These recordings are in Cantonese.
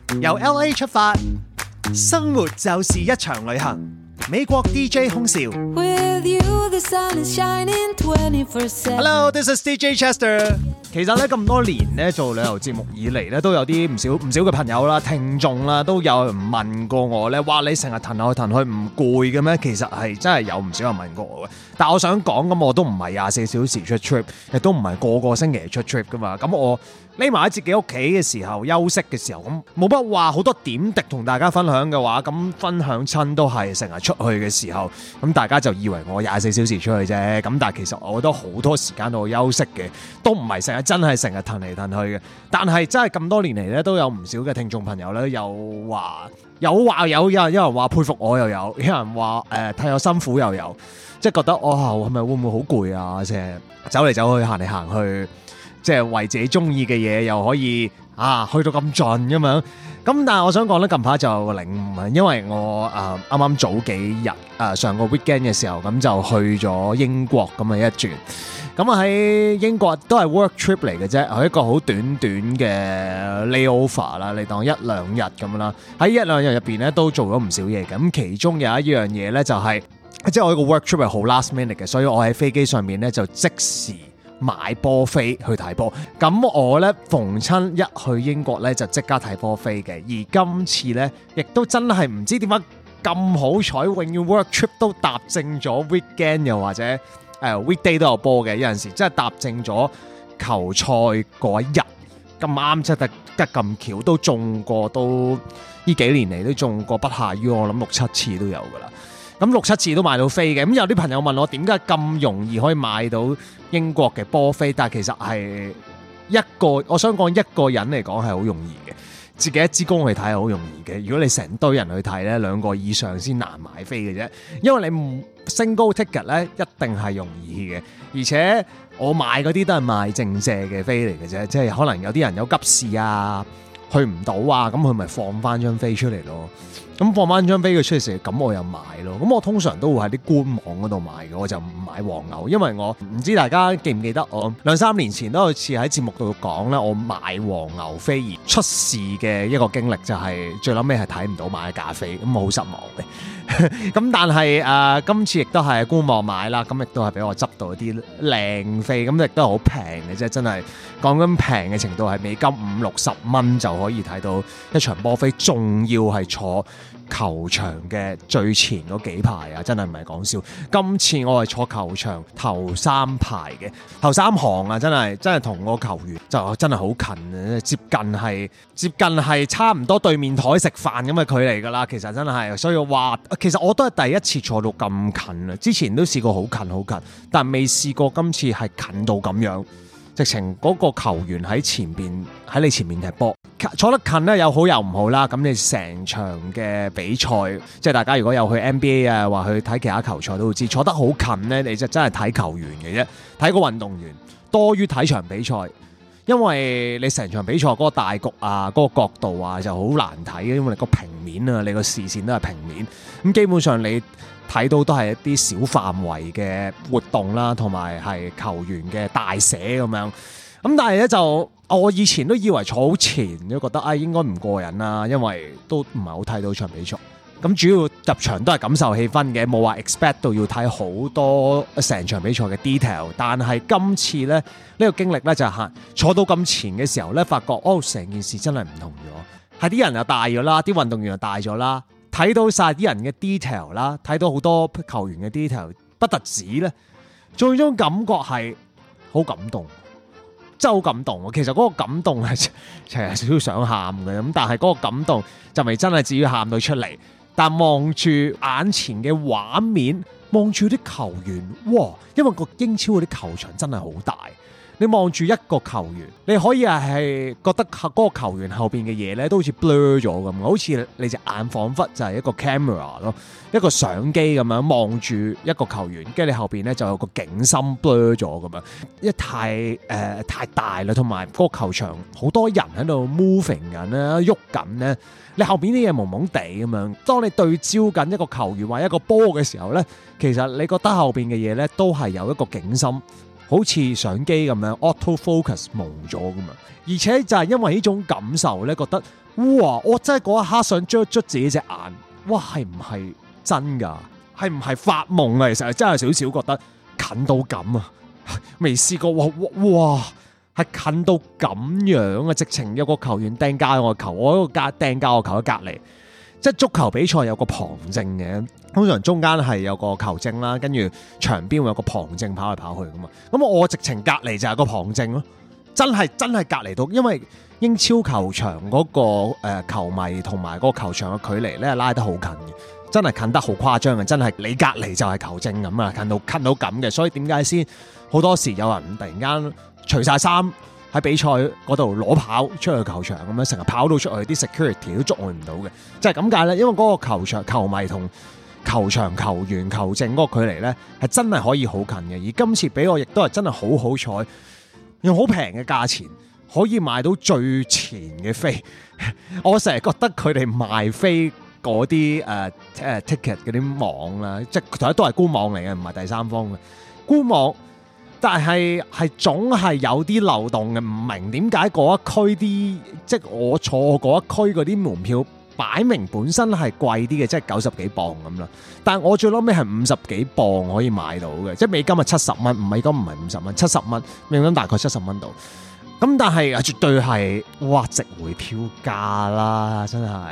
由 LA 出發，生活就是一場旅行。美國 DJ 空少 With you, the sun is shining 24/7. Hello，this is DJ Chester。其實咧咁多年咧做旅遊節目以嚟咧，都有啲唔少嘅朋友啦、聽眾啦，都有人問過我咧，話你成日騰來騰去唔攰嘅咩？其實係真係有唔少人問過我嘅。但係我想講咁，我都唔係24小時出 trip， 亦都唔係個星期出 trip 噶嘛。咁我匿埋喺自己屋企嘅時候、休息嘅時候，咁冇乜話好多點滴同大家分享嘅話，咁分享親都係成日出去嘅時候，咁大家就以為我24小時出去啫。咁但係其實我都好多時間度休息嘅，都唔係成日真係成日騰嚟騰去嘅。但係真係咁多年嚟咧，都有唔少嘅聽眾朋友咧，有人話佩服我又有人話睇我辛苦又有，即係覺得係咪會唔會好攰啊？成日走嚟走去行嚟行去。即係為自己中意嘅嘢又可以去到咁盡咁樣，咁但係我想講咧，近排就領悟啊，因為我啱啱早幾日上個 weekend 嘅時候，咁就去咗英國咁啊一轉，咁啊喺英國都係 work trip 嚟嘅啫，係一個好短嘅 layover 啦，你當1-2日咁啦，喺1-2日入邊咧都做咗唔少嘢嘅，咁其中有一樣嘢咧就係，即係我呢個 work trip 係好 last minute 嘅，所以我喺飛機上面咧就即時買波飛去睇波，咁我咧逢親一去英國咧就即刻睇波飛嘅，而今次咧亦都真係唔知點解咁好彩，永遠 work trip 都搭正咗 weekend 又或者weekday 都有波嘅，有陣時真係搭正咗球賽嗰一日咁啱，即係得咁巧都中過，都呢幾年嚟都中過不下於我諗6-7次都有噶啦。咁6-7次都買到飛嘅，咁有啲朋友問我點解咁容易可以買到英國嘅波飛，但係其實係我想講一個人嚟講係好容易嘅，自己一支公去睇係好容易嘅。如果你成堆人去睇咧，2個以上先難買飛嘅啫，因為你single ticket 咧一定係容易嘅，而且我買嗰啲都係賣剩借嘅飛嚟嘅啫，即係可能有啲人有急事啊，去唔到啊，咁佢咪放翻張飛出嚟咯。咁放翻張飛佢出嚟時，咁我又買咯。咁我通常都會喺啲官網嗰度買嘅，我就唔買黃牛，因為我唔知大家記唔記得我2-3年前都有次喺節目度講咧，我買黃牛飛而出事嘅一個經歷就係最撚尾係睇唔到買假飛，咁我好失望嘅。咁但係今次亦都係官網買啦，咁亦都係俾我執到啲靚飛，咁亦都係好平嘅啫，真係講緊平嘅程度係美金50-60蚊就可以睇到一場波飛，仲要係坐球場嘅最前嗰幾排啊，真係唔係講笑。今次我係坐球場頭3排嘅，頭3行啊，真係同個球員就真係好近啊，接近係差唔多對面台食飯咁嘅距離㗎啦。其實真係，所以話其實我都係第一次坐到咁近啊，之前都試過好近，但係未試過今次係近到咁樣。直情嗰個球員喺你前面踢波，坐得近咧有好有唔好啦。咁你成場嘅比賽，即係大家如果有去 NBA 啊，或去睇其他球賽都會知，坐得好近咧，你就真係睇球員嘅啫，睇個運動員多於睇場比賽，因為你成場比賽嗰個大局啊，嗰個角度啊就好難睇嘅，因為你個平面啊，你個視線都係平面，咁基本上你睇到都係一啲小範圍嘅活動啦，同埋係球員嘅大寫咁樣。咁但係咧就我以前都以為坐好前，都覺得應該唔過癮啦，因為都唔係好睇到場比賽。咁主要入場都係感受氣氛嘅，冇話 expect 到要睇好多成場比賽嘅 detail。但係今次咧呢個經歷咧就係坐到咁前嘅時候咧，發覺成件事真係唔同咗，係啲人又大咗啦，啲運動員又大咗啦。睇到晒啲人嘅 detail 啦，睇到好多球員嘅 detail， 不特止咧，仲有種感覺係好感動，真係好感動。其實嗰個感動係其實少少想喊嘅，咁但係嗰個感動就未真係至於喊到出嚟。但望住眼前嘅畫面，望住啲球員，哇！因為個英超嗰啲球場真係好大。你望住一個球員，你可以係覺得嗰個球員後邊嘅嘢咧都好似 blur 咗咁，好似你隻眼彷彿就係一個 camera 咯，一個相機咁樣望住一個球員，跟住你後邊咧就有個景深 blur 咗咁樣，因為太大啦，同埋嗰個球場好多人喺度 moving 緊啦，喐緊咧，你後邊啲嘢朦朦地咁樣。當你對焦緊一個球員或一個波嘅時候咧，其實你覺得後邊嘅嘢咧都係有一個景深。好似相機咁樣 auto focus 蒙咗㗎嘛，而且就係因為呢種感受咧，覺得哇！我真係嗰一刻想捽自己隻眼，哇！係唔係真㗎？係唔係發夢啊？其實真係少少覺得近到咁啊！未試過哇！係近到咁樣啊！直情有個球員掟交我球，我嗰個掟交我球喺隔離。即係足球比賽有個旁證嘅，通常中間係有個球證啦，跟住場邊會有個旁證跑嚟跑去噶嘛。咁我直情隔離就係個旁證咯，真係隔離到，因為英超球場嗰個球迷同埋嗰個球場嘅距離咧拉得好近嘅，真係近得好誇張嘅，真係你隔離就係球證咁啊，近到咁嘅。所以點解先好多時有人突然間除晒衫喺比賽嗰度攞跑出去球場咁樣，成日跑到出去，啲 security 都捉佢唔到嘅，即係咁解咧。因為嗰個球場球迷同球場球員球證嗰個距離咧係真係可以好近嘅。而今次俾我亦都係真係好彩，用好平嘅價錢可以買到最前嘅飛。我成日覺得佢哋賣飛嗰啲ticket 嗰啲網啦，即係都係官網嚟嘅，唔係第三方嘅官網。但係總係有啲漏洞嘅，唔明點解嗰一區啲，即係我坐嗰一區嗰啲門票擺明本身係貴啲嘅，即係90幾磅咁啦。但係我最撈尾係50幾磅可以買到嘅，即係美金係70蚊，美金唔係50蚊，70蚊，美金大概70蚊度。咁但係絕對係哇值回票價啦，真係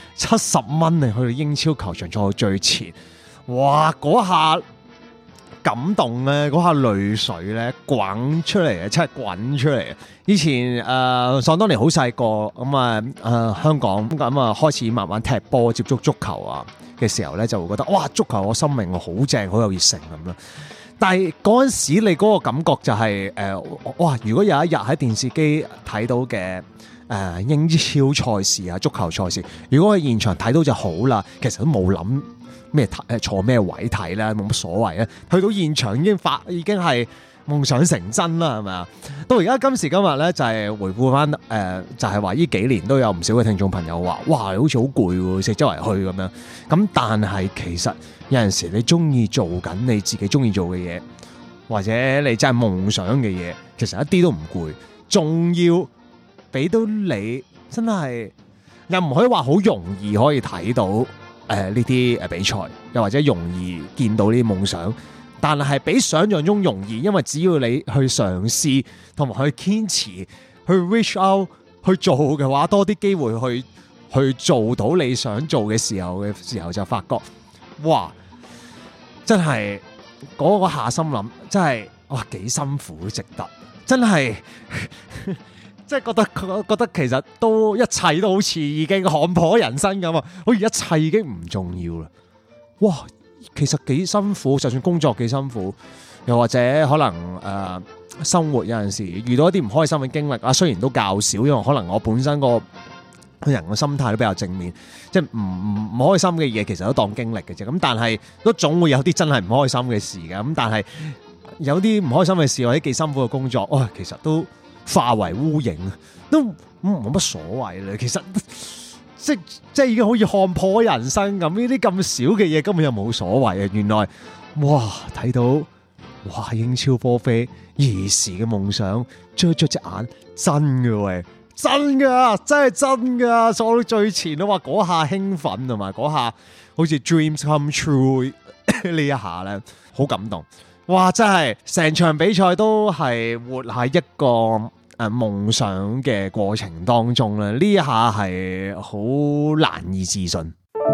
70蚊你去到英超球場坐到最前，哇嗰下〜感動咧，嗰下淚水咧滾出嚟啊！真係滾出嚟啊！以前想當年好細個咁啊，香港咁啊開始慢慢踢波接觸足球啊嘅時候咧，就會覺得哇足球我生命好正，好有熱誠咁啦。但係嗰陣時你嗰個感覺就係哇！如果有一日喺電視機睇到嘅英超賽事啊足球賽事，如果喺現場睇到就好啦。其實都冇諗咩坐咩位睇啦，冇乜所謂啊！去到現場已經係夢想成真啦，係咪啊？到而家今時今日咧，就係回顧翻就係話呢幾年都有唔少嘅聽眾朋友話：哇，你好似好攰喎，食周圍去咁樣。咁但係其實有陣時你中意做緊你自己中意做嘅嘢，或者你真係夢想嘅嘢，其實一啲都唔攰，仲要俾到你真係又唔可以話好容易可以睇到。呢啲比賽，又或者容易見到呢啲夢想，但係比想象中容易，因為只要你去嘗試同埋去堅持，去 reach out 去做嘅話，多啲機會去做到你想做嘅時候就發覺，哇！真係嗰個下心諗，真係哇幾辛苦，值得，真係。即係覺得其實都一切都好似已經看破人生咁啊！好似一切已經唔重要啦。哇，其實幾辛苦，就算工作幾辛苦，又或者可能生活有陣時遇到一啲唔開心嘅經歷啊，雖然都較少，因為可能我本身個人嘅心態都比較正面，即係唔開心嘅嘢其實都當經歷嘅啫。咁但係都總會有啲真係唔開心嘅事嘅。咁但係有啲唔開心嘅事或者幾辛苦嘅工作，哇，其實都〜化為烏影都冇乜所謂啦，其實即係已經好似看破人生咁，呢啲咁少嘅嘢根本就冇所謂啊！原來哇睇到哇英超波飛兒時嘅夢想，遮隻眼真嘅喂，真噶，真係真噶，坐到最前啊！話嗰下興奮同埋嗰下好似 dreams come true 呢一下咧，好感動。哇！真係成場比賽都係活喺一個夢想嘅過程當中咧，呢一下係好難以置信。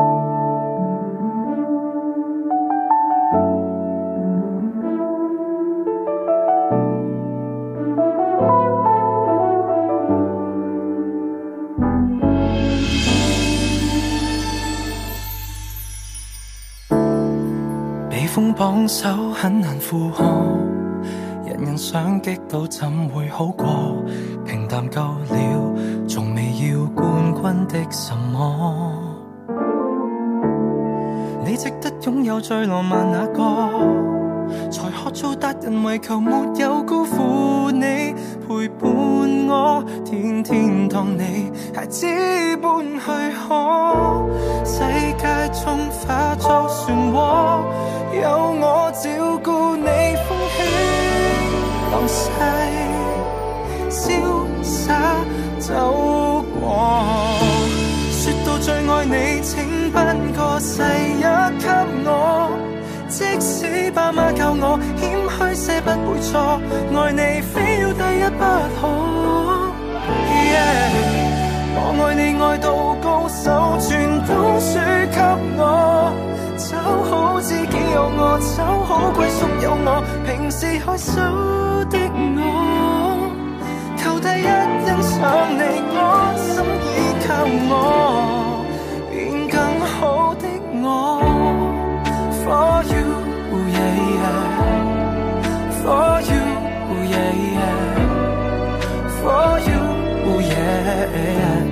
被風綁手很難負荷，人人想擊倒怎會好過？平淡夠了，從未要冠軍的什麼？你值得擁有最浪漫那個，才學做達人，為求沒有辜負你陪伴我，天天當你孩子般去可，世界中化作漩渦，有我照顧你，風輕浪細，瀟灑走過。 會錯，愛你非要第一不可。我愛你愛到高手，全都輸給我。找好知己有我，找好歸宿有我。平時害羞的我，求第一欣賞你，安心依靠我，變更好的我。For you, yeah, yeah. For you, yeah, yeah. For you, yeah.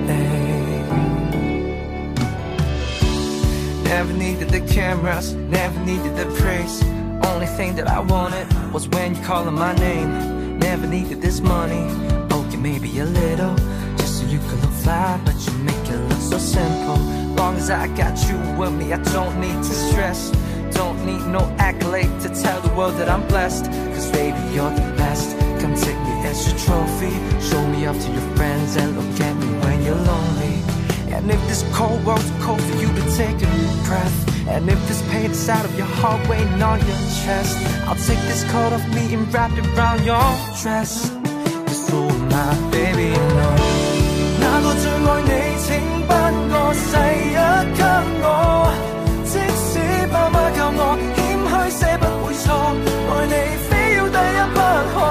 Never needed the cameras, never needed the praise. Only thing that I wanted was when you calling my name. Never needed this money, okay maybe a little, just so you could look fly, but you make it look so simple. Long as I got you with me, I don't need to stress. Don't need no accolade to tell the world that I'm blessed. Cause baby you're the best. Come take me as your trophy, show me off to your friends, and look at me when you're lonely. And if this cold world's cold for you to take a new breath, and if this pain is out of your heart weighing on your chest, I'll take this coat off me and wrap it around your dress. Cause who am I, baby, you know. 那個最愛你請不過世一給我，即使爸媽教我謙虛些不會錯，愛你非要第一不可。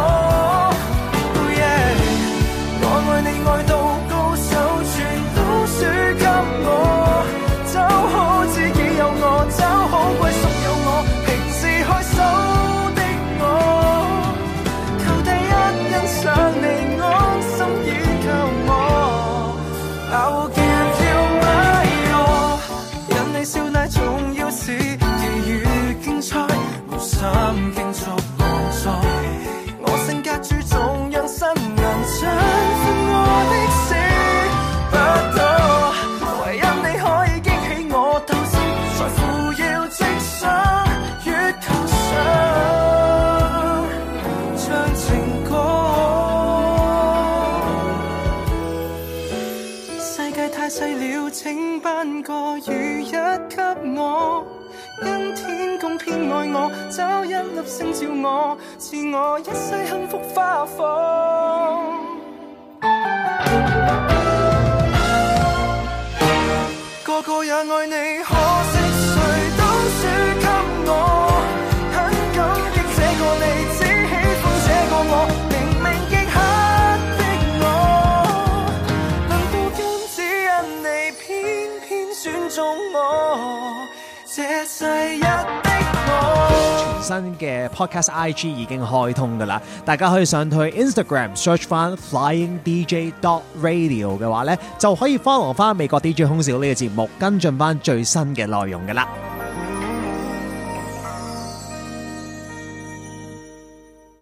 我愛你愛到高手，全都輸給我。找好知己有我，找好歸宿有我。平時害羞的我，求第一欣賞你，安心依靠我。I will give you my all， 因你笑奶重要是其餘競賽，無心競逐動作。我性格注重讓新人振奮我的事，不多，唯因你可以激起我鬥志，在乎要直上月球上唱情歌。世界太細了，請頒個雨一給我。因天公偏愛我，找一粒星照我，賜我一世幸福花放。個個也愛你，可惜誰都輸給我。很感激這個你，只喜歡這個我，明明極黑的我，能到今只因你偏偏選中我。這世一的我， 全新嘅 Podcast IG 已經開通㗎啦，大家可以上去 Instagram search 翻 flyingdj.radio 嘅話咧，就可以 follow 翻美國 DJ 空少呢個節目，跟進翻最新嘅內容㗎啦。